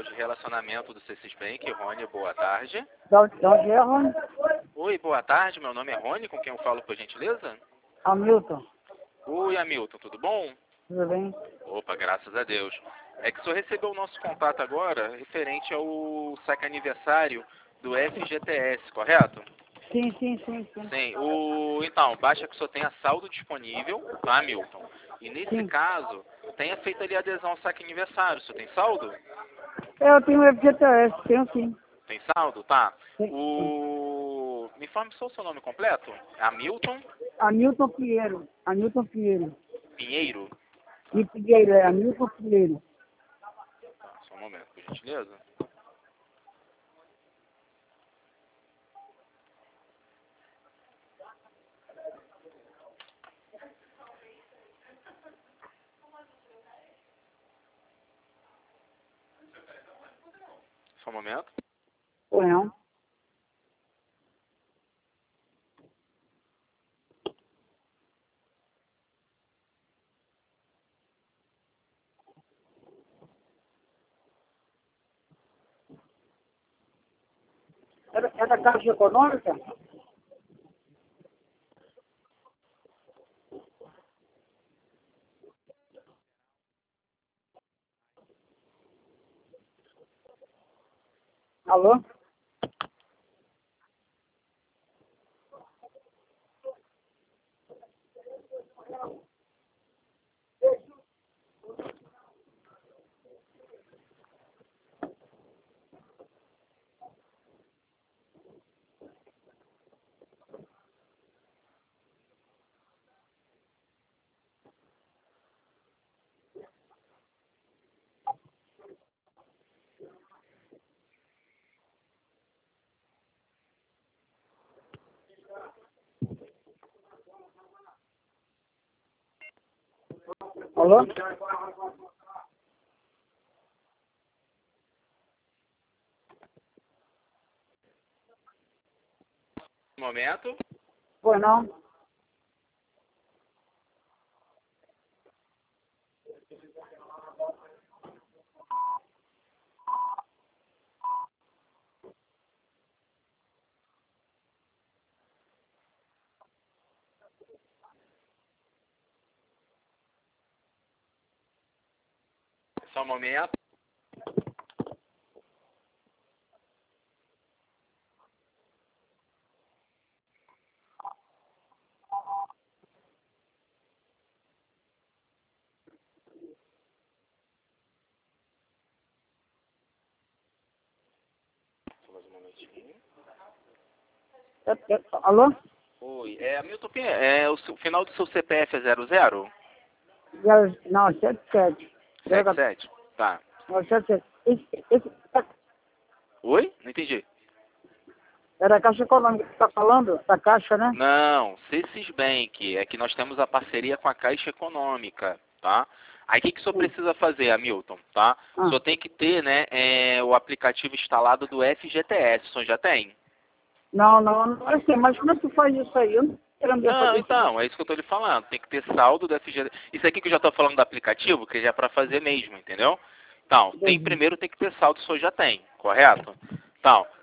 Central de Relacionamento do C6 Bank, Rony, boa tarde. De onde é, Rony? Oi, boa tarde, meu nome é Rony, com quem eu falo, por gentileza? Hamilton. Oi, Hamilton, tudo bom? Tudo bem? Opa, graças a Deus. É que o senhor recebeu o nosso contato agora, referente ao saque aniversário do FGTS, correto? Sim. Sim, então, basta que o senhor tenha saldo disponível, tá, Hamilton? E nesse Sim. caso, tenha feito ali a adesão ao saque aniversário. O senhor tem saldo? Eu tenho FGTS, tenho sim. Tem saldo? Tá. Sim. Me informe só o seu nome completo. Hamilton Hamilton Pinheiro. Hamilton Pinheiro. Pinheiro? E Pinheiro, é Hamilton Pinheiro. Tá, só um momento, por gentileza. Só um momento. Ou não? É da Caixa Econômica? Alô? Alô? Um momento. Pois não? Só um momento. Só mais um momentinho. Alô? Oi, Hamilton Pinheiro, o final do seu CPF é 00? Não, 77. 77? Tá. Não, 77. Esse Oi? Não entendi. é da Caixa Econômica que você está falando? Da Caixa, né? Não, C6 Bank. É que nós temos a parceria com a Caixa Econômica, tá? Aí o que o senhor precisa fazer, Hamilton, tá? O senhor tem que ter, né, o aplicativo instalado do FGTS. O senhor já tem? Não, eu sei, mas como é que tu faz isso aí? Eu não quero Não, fazer isso. então, é isso que eu tô lhe falando. Tem que ter saldo do FGTS. Isso aqui que eu já tô falando do aplicativo, que já é para fazer mesmo, entendeu? Então, Entendi. primeiro tem que ter saldo, o senhor já tem, correto? Então,